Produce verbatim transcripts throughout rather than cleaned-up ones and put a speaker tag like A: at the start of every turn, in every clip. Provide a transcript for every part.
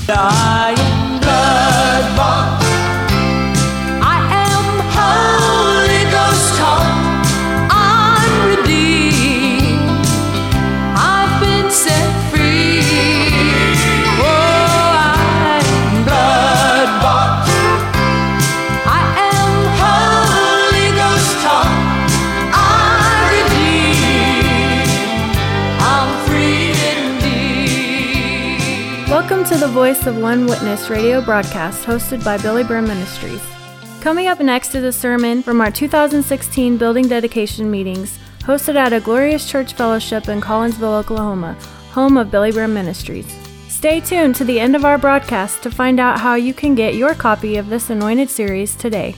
A: I am blood-bought. I am Holy Ghost taught. I'm redeemed. I've been set free. Oh, I am blood-bought. I am Holy Ghost taught. I'm redeemed. I'm free indeed.
B: Welcome to the Voice of One Witness radio broadcast hosted by Billy Brim Ministries. Coming up next is a sermon from our two thousand sixteen building dedication meetings hosted at a Glorious Church Fellowship in Collinsville, Oklahoma, home of Billy Brim Ministries. Stay tuned to the end of our broadcast to find out how you can get your copy of this anointed series today.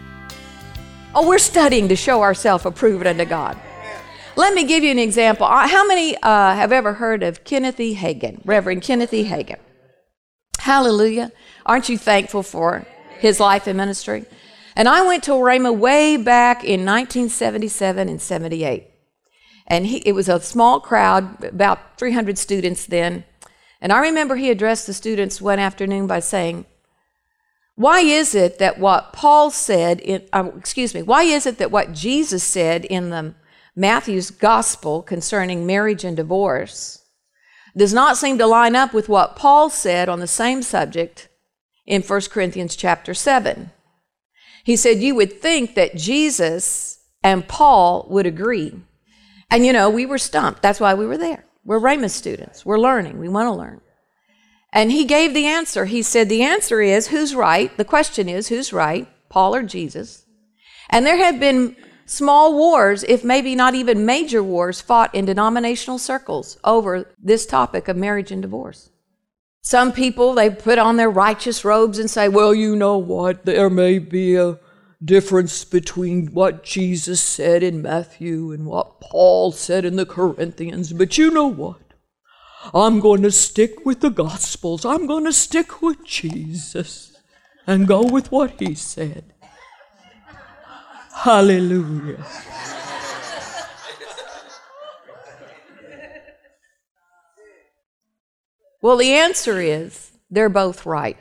C: Oh, we're studying to show ourselves approved unto God. Let me give you an example. Uh, How many uh, have ever heard of Kenneth E. Hagin, Reverend Kenneth E. Hagin? Hallelujah. Aren't you thankful for his life and ministry? And I went to Rhema way back in nineteen seventy-seven and seventy-eight. And he, it was a small crowd, about three hundred students then. And I remember he addressed the students one afternoon by saying, why is it that what Paul said, in, uh, excuse me, why is it that what Jesus said in the Matthew's gospel concerning marriage and divorce does not seem to line up with what Paul said on the same subject in First Corinthians chapter seven? He said, you would think that Jesus and Paul would agree. And you know, we were stumped. That's why we were there. We're Rhema students. We're learning. We want to learn. And he gave the answer. He said, the answer is, who's right? The question is, who's right? Paul or Jesus? And there have been small wars, if maybe not even major wars, fought in denominational circles over this topic of marriage and divorce. Some people, they put on their righteous robes and say, well, you know what, there may be a difference between what Jesus said in Matthew and what Paul said in the Corinthians, but you know what? I'm going to stick with the Gospels. I'm going to stick with Jesus and go with what he said. Hallelujah. Well, the answer is they're both right.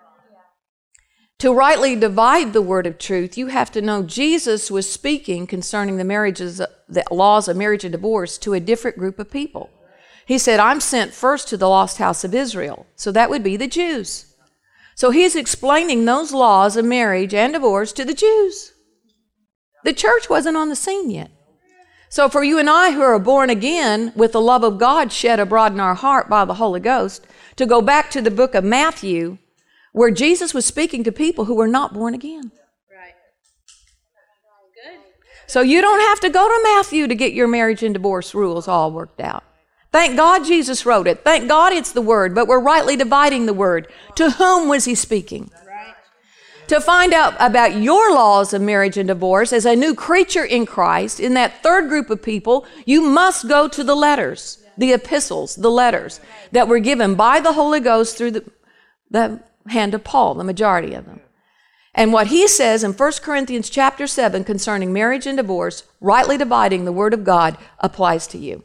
C: To rightly divide the word of truth, you have to know Jesus was speaking concerning the marriages, the laws of marriage and divorce to a different group of people. He said, I'm sent first to the lost house of Israel. So that would be the Jews. So he's explaining those laws of marriage and divorce to the Jews. The church wasn't on the scene yet. So for you and I who are born again with the love of God shed abroad in our heart by the Holy Ghost, to go back to the book of Matthew, where Jesus was speaking to people who were not born again.
D: Right. Good.
C: So you don't have to go to Matthew to get your marriage and divorce rules all worked out. Thank God Jesus wrote it. Thank God it's the Word, but we're rightly dividing the Word. To whom was he speaking? To find out about your laws of marriage and divorce as a new creature in Christ, in that third group of people, you must go to the letters, the epistles, the letters that were given by the Holy Ghost through the, the hand of Paul, the majority of them. And what he says in First Corinthians chapter seven concerning marriage and divorce, rightly dividing the Word of God, applies to you.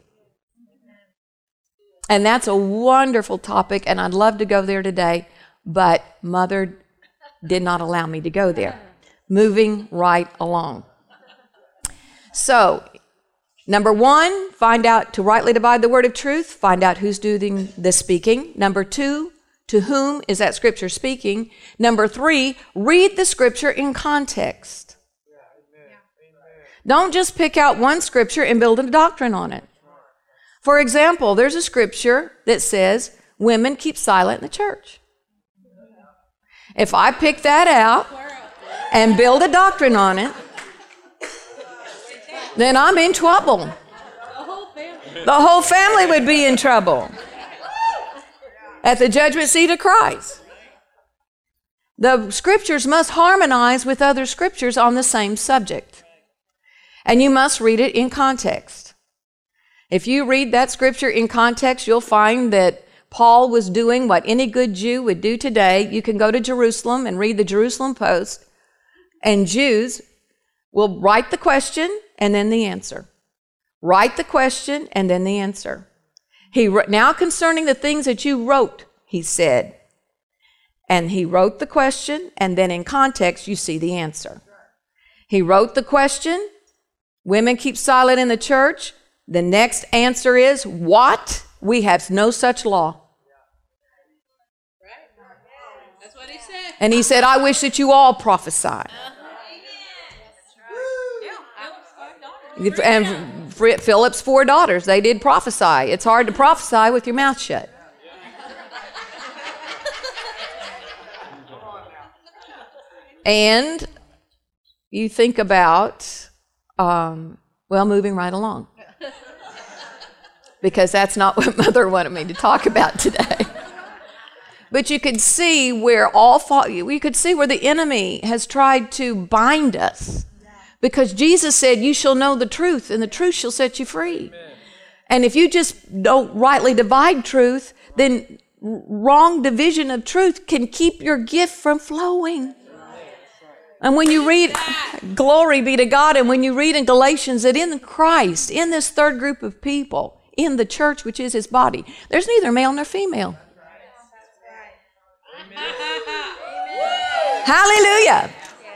C: And that's a wonderful topic, and I'd love to go there today, but Mother did not allow me to go there. Moving right along. So, number one, find out to rightly divide the word of truth. Find out who's doing the speaking. Number two, to whom is that scripture speaking? Number three, read the scripture in context. Don't just pick out one scripture and build a doctrine on it. For example, there's a scripture that says, women keep silent in the church. If I pick that out and build a doctrine on it, then I'm in trouble. The whole family would be in trouble at the judgment seat of Christ. The scriptures must harmonize with other scriptures on the same subject. And you must read it in context. If you read that scripture in context, you'll find that Paul was doing what any good Jew would do today. You can go to Jerusalem and read the Jerusalem Post, and Jews will write the question and then the answer. Write the question and then the answer. He Now concerning the things that you wrote, he said, And he wrote the question, and then in context, you see the answer. He wrote the question, women keep silent in the church. The next answer is, what? We have no such law.
D: That's what he said.
C: And he said, I wish that you all prophesy. And Philip's four daughters, they did prophesy. It's hard to prophesy with your mouth shut. And you think about, um, well, moving right along. Because that's not what Mother wanted me to talk about today. But you could see where all fa- you could see where the enemy has tried to bind us. Because Jesus said, you shall know the truth, and the truth shall set you free. Amen. And if you just don't rightly divide truth, then wrong division of truth can keep your gift from flowing. And when you read, glory be to God, and when you read in Galatians that in Christ, in this third group of people, in the church, which is his body, there's neither male nor female. Hallelujah.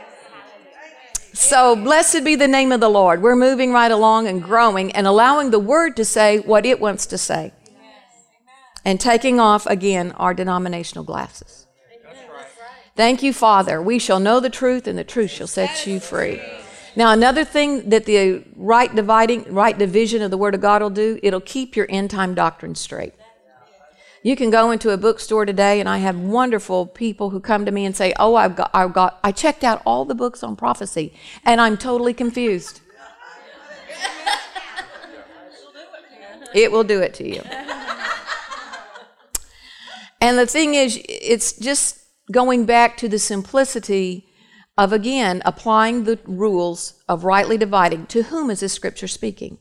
C: So blessed be the name of the Lord. We're moving right along and growing and allowing the Word to say what it wants to say. And taking off, again, our denominational glasses. Thank you, Father. We shall know the truth, and the truth shall set you free. Now, another thing that the right dividing, right division of the Word of God will do, it'll keep your end-time doctrine straight. You can go into a bookstore today, and I have wonderful people who come to me and say, oh, I've got, I've got, I checked out all the books on prophecy, and I'm totally confused. It will do it to you. And the thing is, it's just going back to the simplicity of, again, applying the rules of rightly dividing. To whom is this scripture speaking?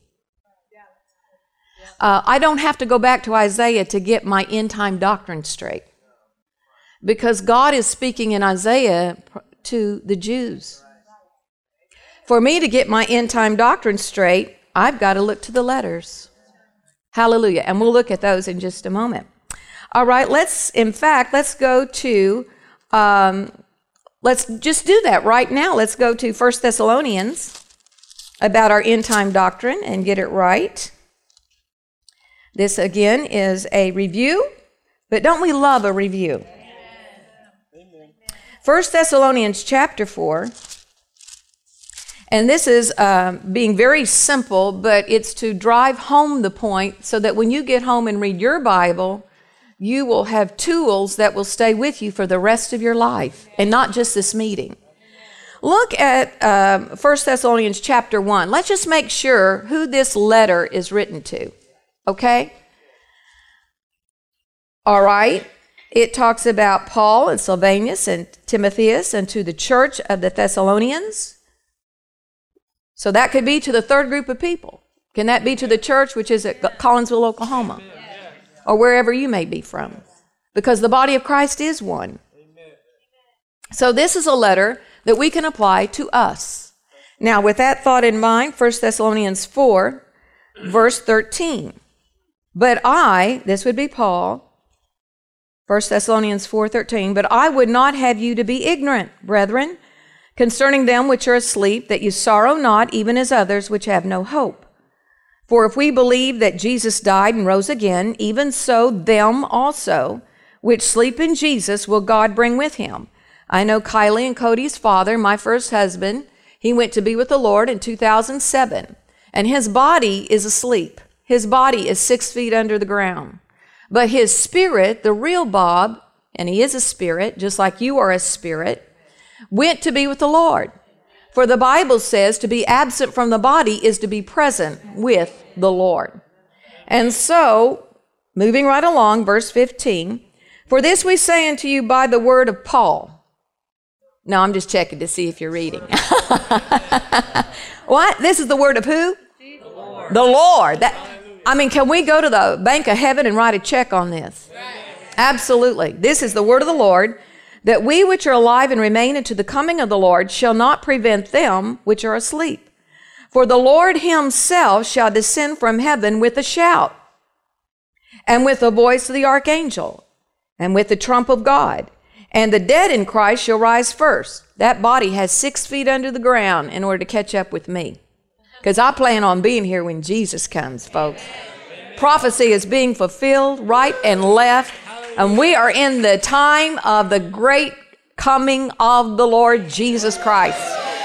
C: Uh, I don't have to go back to Isaiah to get my end-time doctrine straight. Because God is speaking in Isaiah to the Jews. For me to get my end-time doctrine straight, I've got to look to the letters. Hallelujah. And we'll look at those in just a moment. All right, let's, in fact, let's go to, um, let's just do that right now. Let's go to First Thessalonians about our end-time doctrine and get it right. This, again, is a review, but don't we love a review? First Thessalonians chapter four, and this is uh, being very simple, but it's to drive home the point so that when you get home and read your Bible, you will have tools that will stay with you for the rest of your life, and not just this meeting. Look at um, First Thessalonians chapter one. Let's just make sure who this letter is written to. Okay? All right. It talks about Paul and Silvanus and Timotheus and to the church of the Thessalonians. So that could be to the third group of people. Can that be to the church, which is at Collinsville, Oklahoma? Or wherever you may be from. Because the body of Christ is one. So this is a letter that we can apply to us. Now, with that thought in mind, First Thessalonians four, verse thirteen. But I, this would be Paul, First Thessalonians four thirteen, but I would not have you to be ignorant, brethren, concerning them which are asleep, that you sorrow not, even as others which have no hope. For if we believe that Jesus died and rose again, even so them also which sleep in Jesus will God bring with him. I know Kylie and Cody's father, my first husband, he went to be with the Lord in two thousand seven, and his body is asleep. His body is six feet under the ground. But his spirit, the real Bob, and he is a spirit, just like you are a spirit, went to be with the Lord. For the Bible says to be absent from the body is to be present with the Lord. And so, moving right along, verse fifteen, for this we say unto you by the word of Paul. No, I'm just checking to see if you're reading. What? This is the word of who? The Lord. The Lord. That, I mean, can we go to the bank of heaven and write a check on this? Right. Absolutely. This is the word of the Lord, that we which are alive and remain unto the coming of the Lord shall not prevent them which are asleep. For the Lord himself shall descend from heaven with a shout, and with the voice of the archangel, and with the trump of God. And the dead in Christ shall rise first. That body has six feet under the ground in order to catch up with me. Because I plan on being here when Jesus comes, folks. Prophecy is being fulfilled right and left. And we are in the time of the great coming of the Lord Jesus Christ.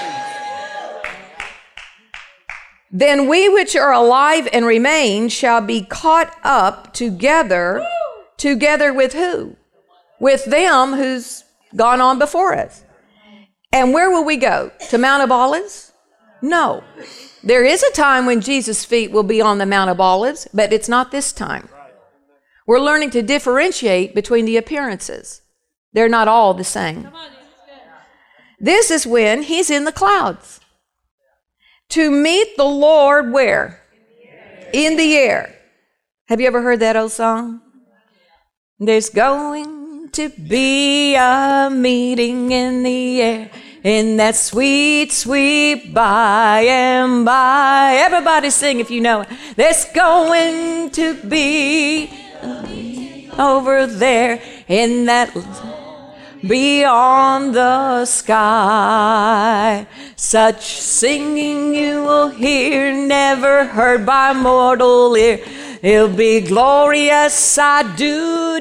C: Then we which are alive and remain shall be caught up together. Together with who? With them who's gone on before us. And where will we go? To Mount of Olives? No. There is a time when Jesus' feet will be on the Mount of Olives, but it's not this time. We're learning to differentiate between the appearances. They're not all the same. This is when he's in the clouds. To meet the Lord where? In the air. Have you ever heard that old song? There's going to be a meeting in the air, in that sweet, sweet by and by. Everybody sing if you know it. There's going to be over there in that beyond the sky. Such singing you will hear, never heard by mortal ear. It'll be glorious, I do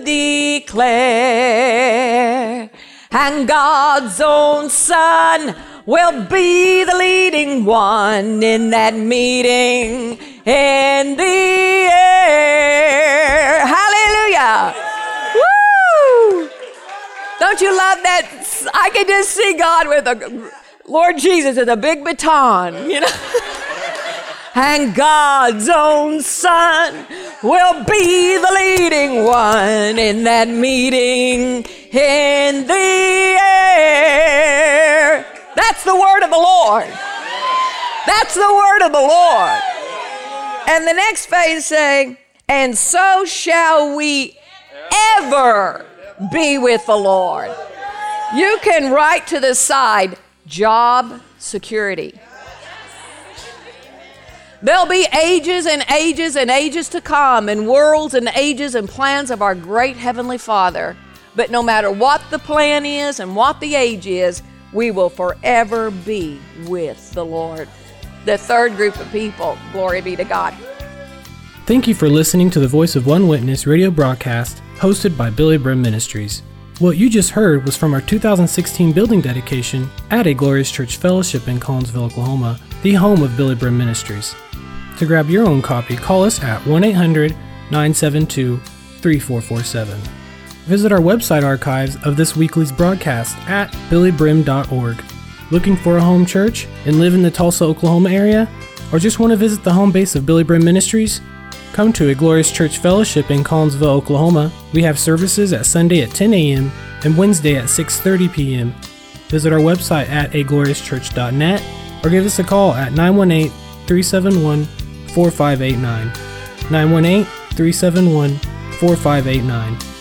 C: declare. And God's own Son will be the leading one in that meeting in the air. Hallelujah. Woo! Don't you love that? I can just see God with a Lord Jesus with a big baton, you know. And God's own Son will be the leading one in that meeting in the air. That's the word of the Lord. That's the word of the Lord. And the next phrase saying, and so shall we ever be with the Lord. You can write to the side, job security. There'll be ages and ages and ages to come, and worlds and ages and plans of our great Heavenly Father. But no matter what the plan is and what the age is, we will forever be with the Lord. The third group of people, glory be to God.
E: Thank you for listening to the Voice of One Witness radio broadcast hosted by Billy Brim Ministries. What you just heard was from our two thousand sixteen building dedication at A Glorious Church Fellowship in Collinsville, Oklahoma, the home of Billy Brim Ministries. To grab your own copy, call us at one eight hundred nine seven two three four four seven. Visit our website archives of this weekly's broadcast at billy brim dot org. Looking for a home church and live in the Tulsa, Oklahoma area? Or just want to visit the home base of Billy Brim Ministries? Come to A Glorious Church Fellowship in Collinsville, Oklahoma. We have services at Sunday at ten a.m. and Wednesday at six thirty p.m. Visit our website at a glorious church dot net or give us a call at nine one eight, three seven one, four five eight nine. nine one eight, three seven one, four five eight nine.